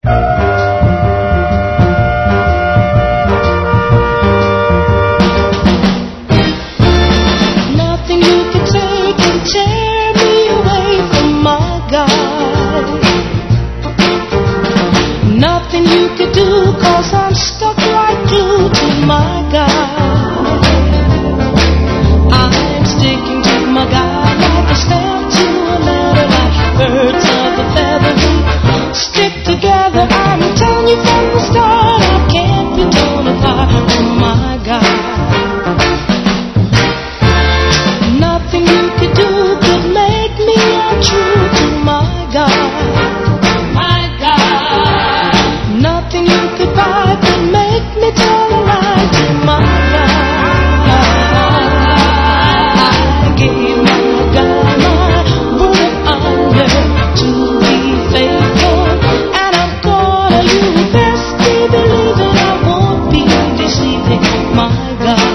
Nothing you can take can tear me away from my God. Nothing you can do, 'cause I'm stuck right glued to my God. I'm sticking to my God like a stamp to a letter, like birds of a feather. We stick together. I'm telling you from the start, I can't be torn apart from my God. Nothing you could do could make me untrue to my God. My God. Nothing you could buy could make me tell a lie to my God. I gave my God my word under to be faithful, and I'm gonna you best be believing I won't be deceiving my God.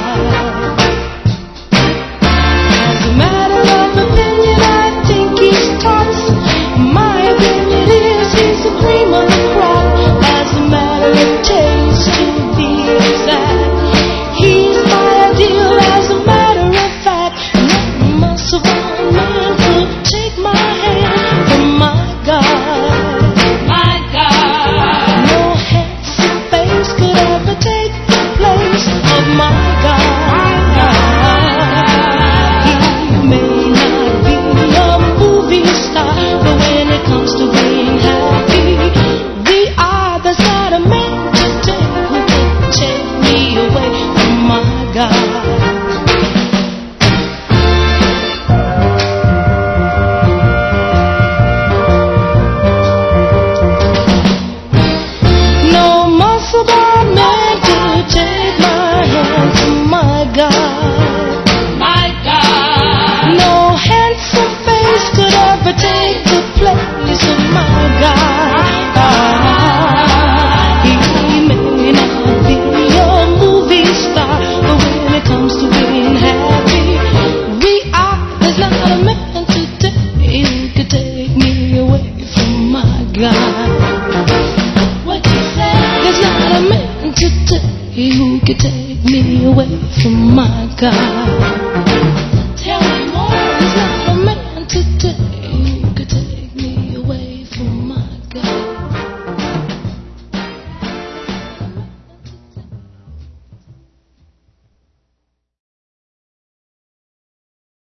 As a matter of opinion, I think he's tops. My opinion is he's the cream of the crop. As a matter of taste, to be exact, he's my ideal. As a matter of fact, no muscle bound man could take my hand from my God. My God. No handsome face could ever take the place of my God. He may not be a movie star, but when it comes to being happy, we are. There's not a man today who can take me away from my God. No muscle bound man could take my hand from my God. My God. No handsome face could ever take the place of my God. He may not be a movie star, but when it comes to being happy, we are. There's not a man today who could take me away from my God. What you say? There's not a man today who could take me away from my God.